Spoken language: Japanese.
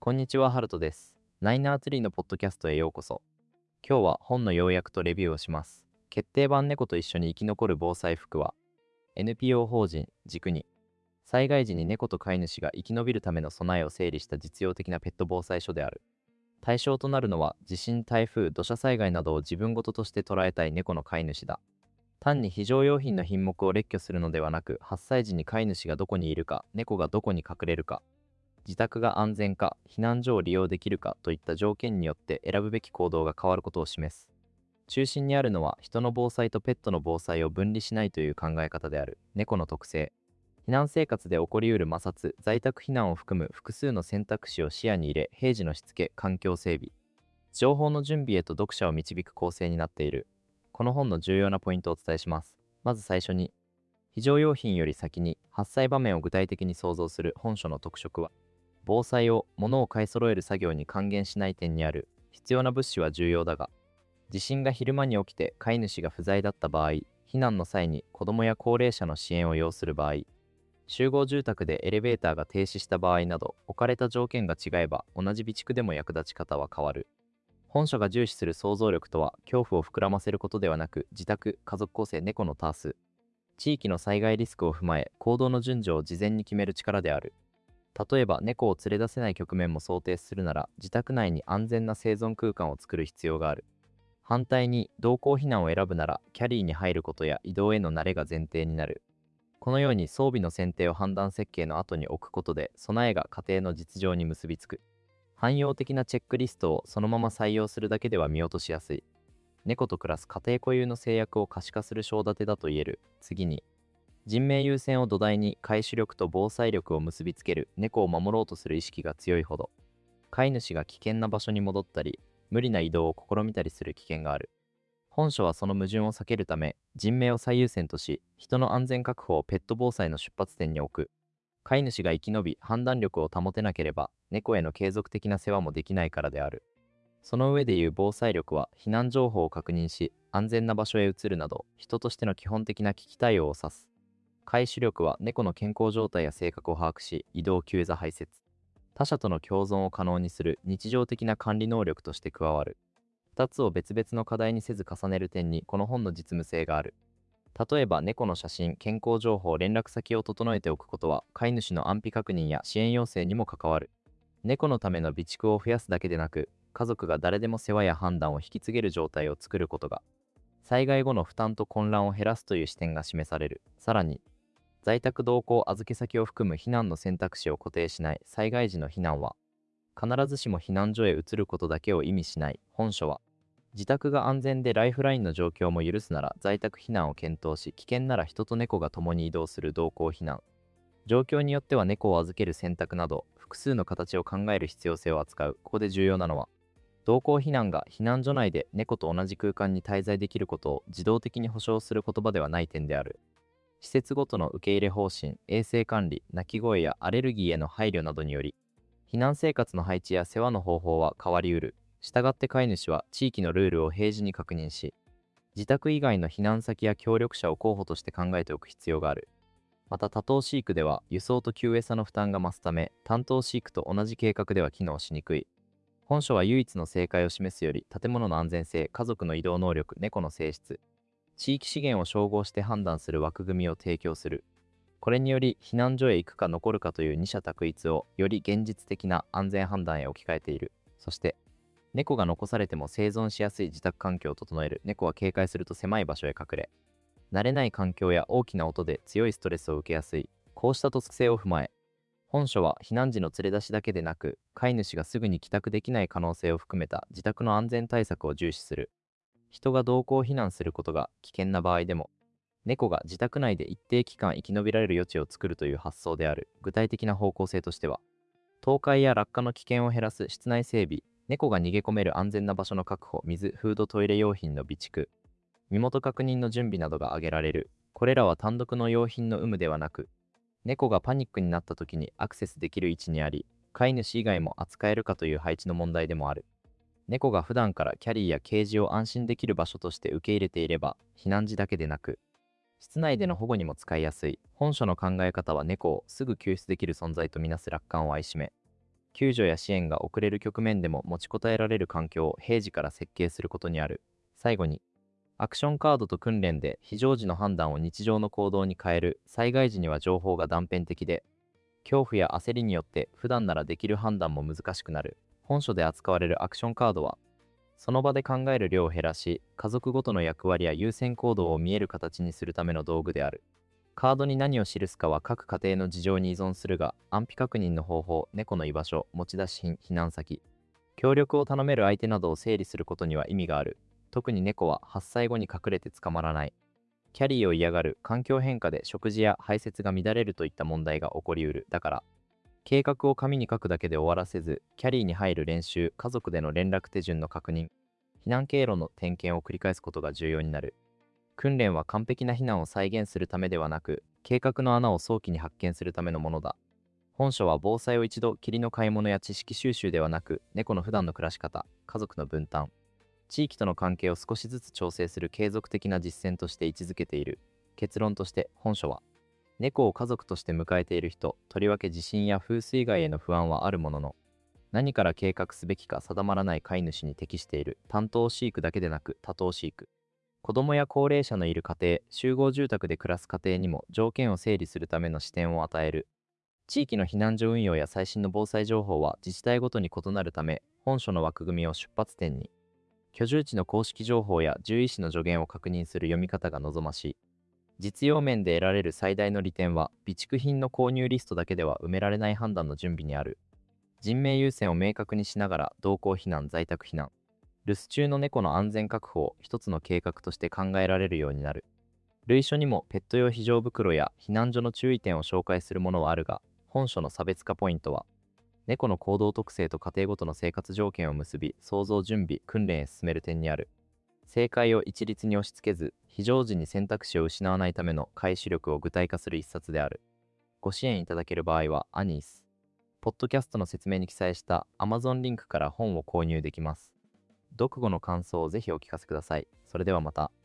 こんにちは、ハルトです。ナイナーツリーのポッドキャストへようこそ。今日は本の要約とレビューをします。決定版猫と一緒に生き残る防災服は、NPO 法人軸に、災害時に猫と飼い主が生き延びるための備えを整理した実用的なペット防災書である。対象となるのは、地震、台風、土砂災害などを自分事として捉えたい猫の飼い主だ。単に非常用品の品目を列挙するのではなく、発災時に飼い主がどこにいるか、猫がどこに隠れるか、自宅が安全か、避難所を利用できるかといった条件によって選ぶべき行動が変わることを示す。中心にあるのは、人の防災とペットの防災を分離しないという考え方である。猫の特性。避難生活で起こりうる摩擦、在宅避難を含む複数の選択肢を視野に入れ、平時のしつけ、環境整備、情報の準備へと読者を導く構成になっている。この本の重要なポイントをお伝えします。まず最初に、非常用品より先に発災場面を具体的に想像する本書の特色は、防災を物を買い揃える作業に還元しない点にある。必要な物資は重要だが、地震が昼間に起きて飼い主が不在だった場合、避難の際に子供や高齢者の支援を要する場合、集合住宅でエレベーターが停止した場合など、置かれた条件が違えば同じ備蓄でも役立ち方は変わる。本書が重視する想像力とは、恐怖を膨らませることではなく、自宅、家族構成、猫の多数、地域の災害リスクを踏まえ、行動の順序を事前に決める力である。例えば、猫を連れ出せない局面も想定するなら、自宅内に安全な生存空間を作る必要がある。反対に、同行避難を選ぶなら、キャリーに入ることや移動への慣れが前提になる。このように装備の選定を判断設計の後に置くことで、備えが家庭の実情に結びつく。汎用的なチェックリストをそのまま採用するだけでは見落としやすい。猫と暮らす家庭固有の制約を可視化する章立てだと言える。次に、人命優先を土台に回収力と防災力を結びつける。猫を守ろうとする意識が強いほど、飼い主が危険な場所に戻ったり、無理な移動を試みたりする危険がある。本書はその矛盾を避けるため、人命を最優先とし、人の安全確保をペット防災の出発点に置く。飼い主が生き延び、判断力を保てなければ、猫への継続的な世話もできないからである。その上でいう防災力は、避難情報を確認し、安全な場所へ移るなど、人としての基本的な危機対応を指す。回収力は、猫の健康状態や性格を把握し、移動、急座、排泄、他者との共存を可能にする日常的な管理能力として加わる。2つを別々の課題にせず重ねる点に、この本の実務性がある。例えば、猫の写真、健康情報、連絡先を整えておくことは、飼い主の安否確認や支援要請にも関わる。猫のための備蓄を増やすだけでなく、家族が誰でも世話や判断を引き継げる状態を作ることが、災害後の負担と混乱を減らすという視点が示される。さらに、在宅同行預け先を含む避難の選択肢を固定しない災害時の避難は、必ずしも避難所へ移ることだけを意味しない。本書は、自宅が安全でライフラインの状況も許すなら在宅避難を検討し、危険なら人と猫が共に移動する同行避難、状況によっては猫を預ける選択など、複数の形を考える必要性を扱う。ここで重要なのは、同行避難が避難所内で猫と同じ空間に滞在できることを自動的に保証する言葉ではない点である。施設ごとの受け入れ方針、衛生管理、鳴き声やアレルギーへの配慮などにより、避難生活の配置や世話の方法は変わりうる。したがって飼い主は地域のルールを平時に確認し、自宅以外の避難先や協力者を候補として考えておく必要がある。また、多頭飼育では輸送と休餌の負担が増すため、単頭飼育と同じ計画では機能しにくい。本書は唯一の正解を示すより、建物の安全性、家族の移動能力、猫の性質、地域資源を照合して判断する枠組みを提供する。これにより、避難所へ行くか残るかという二者択一をより現実的な安全判断へ置き換えている。そして、猫が残されても生存しやすい自宅環境を整える。猫は警戒すると狭い場所へ隠れ、慣れない環境や大きな音で強いストレスを受けやすい。こうした特性を踏まえ、本書は避難時の連れ出しだけでなく、飼い主がすぐに帰宅できない可能性を含めた自宅の安全対策を重視する。人が同行避難することが危険な場合でも、猫が自宅内で一定期間生き延びられる余地を作るという発想である。具体的な方向性としては、倒壊や落下の危険を減らす室内整備、猫が逃げ込める安全な場所の確保、水、フード、トイレ用品の備蓄、身元確認の準備などが挙げられる。これらは単独の用品の有無ではなく、猫がパニックになった時にアクセスできる位置にあり、飼い主以外も扱えるかという配置の問題でもある。猫が普段からキャリーやケージを安心できる場所として受け入れていれば、避難時だけでなく、室内での保護にも使いやすい。本書の考え方は猫をすぐ救出できる存在とみなす楽観を愛しめ、 救助や支援が遅れる局面でも持ちこたえられる環境を平時から設計することにある。最後に、アクションカードと訓練で非常時の判断を日常の行動に変える。災害時には情報が断片的で、恐怖や焦りによって普段ならできる判断も難しくなる。本書で扱われるアクションカードは、その場で考える量を減らし、家族ごとの役割や優先行動を見える形にするための道具である。カードに何を記すかは各家庭の事情に依存するが、安否確認の方法、猫の居場所、持ち出し品、避難先、協力を頼める相手などを整理することには意味がある。特に猫は発災後に隠れて捕まらない。キャリーを嫌がる、環境変化で食事や排泄が乱れるといった問題が起こりうる。だから、計画を紙に書くだけで終わらせず、キャリーに入る練習、家族での連絡手順の確認、避難経路の点検を繰り返すことが重要になる。訓練は完璧な避難を再現するためではなく、計画の穴を早期に発見するためのものだ。本書は防災を一度きりの買い物や知識収集ではなく、猫の普段の暮らし方、家族の分担、地域との関係を少しずつ調整する継続的な実践として位置づけている。結論として本書は、猫を家族として迎えている人、とりわけ地震や風水害への不安はあるものの、何から計画すべきか定まらない飼い主に適している。担当飼育だけでなく多頭飼育、子供や高齢者のいる家庭、集合住宅で暮らす家庭にも条件を整理するための視点を与える。地域の避難所運用や最新の防災情報は自治体ごとに異なるため、本書の枠組みを出発点に、居住地の公式情報や獣医師の助言を確認する読み方が望ましい。実用面で得られる最大の利点は、備蓄品の購入リストだけでは埋められない判断の準備にある。人命優先を明確にしながら、同行避難、在宅避難、留守中の猫の安全確保を一つの計画として考えられるようになる。類書にもペット用非常袋や避難所の注意点を紹介するものはあるが、本書の差別化ポイントは、猫の行動特性と家庭ごとの生活条件を結び、創造準備、訓練へ進める点にある。正解を一律に押し付けず、非常時に選択肢を失わないための回収力を具体化する一冊である。ご支援いただける場合は、アニース、ポッドキャストの説明に記載した Amazon リンクから本を購入できます。読後の感想をぜひお聞かせください。それではまた。